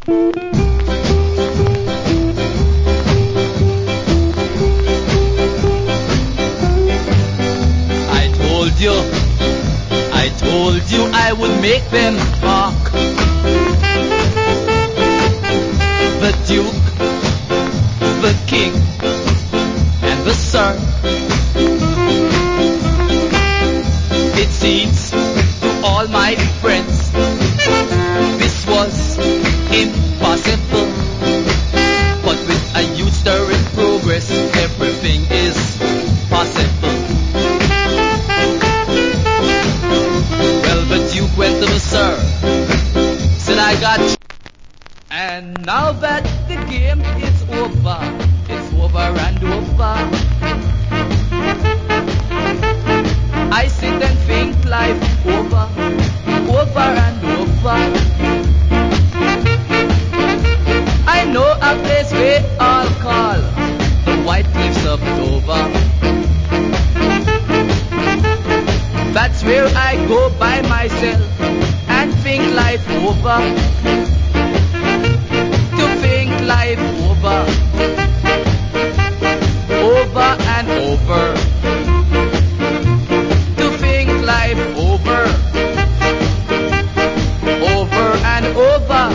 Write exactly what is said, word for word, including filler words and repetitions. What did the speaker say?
I told you, I told you I would make them talk. The Duke, the King, and the Sir. It seems to all my friends this was impossible. But with a youth stirring progress, everything is possible. Well, the Duke went to the Sir, said I got you. And now that the game is over, it's over and over, I sit and think life over, over and over. I know a place we all call the White Cliffs of Dover. That's where I go by myself and think life over.